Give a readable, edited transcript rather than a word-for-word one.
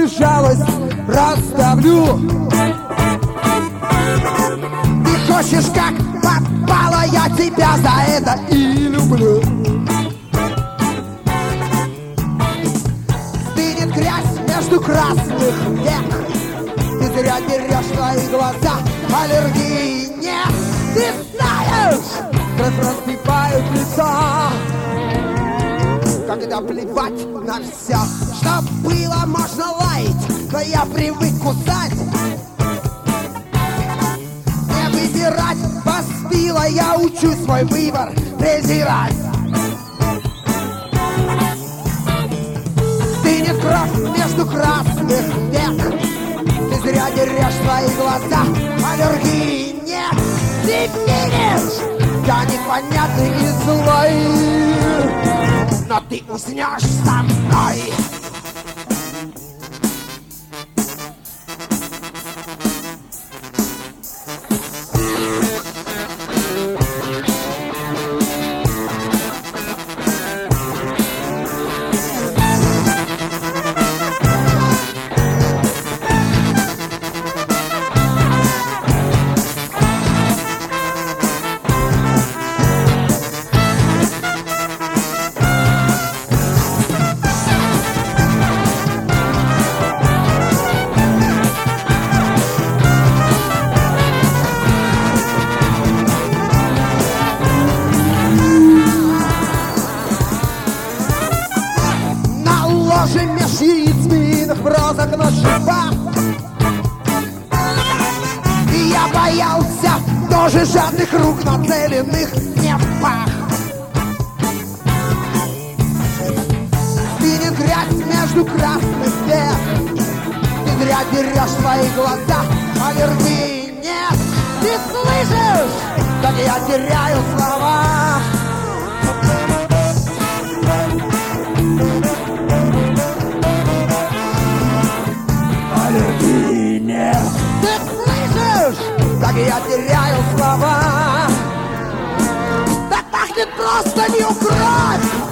Расставлю жалость, расставлю. Ты хочешь как попало, я тебя за это и люблю. Стынет грязь между красных век. Ты зря дерешь свои глаза, аллергии нет. Ты знаешь, как разбивают лицо, когда плевать на все. Что было, можно лаять, но я привык кусать. Не выбирать постыло, я учу свой выбор презирать. Стынет кровь между красных век. Ты зря дерешь свои глаза, аллергии нет. Ты видишь, я непонятный и злой, но ты уснешь со мной. В розах на шипах. И я боялся тоже жадных рук, нацеленных не в пах. Стынет грязь между красных век. Ты зря берешь свои глаза, аллергии нет. Ты слышишь, как я теряю слова? Ты слышишь, как я теряю слова? Так пахнет просто не украсть.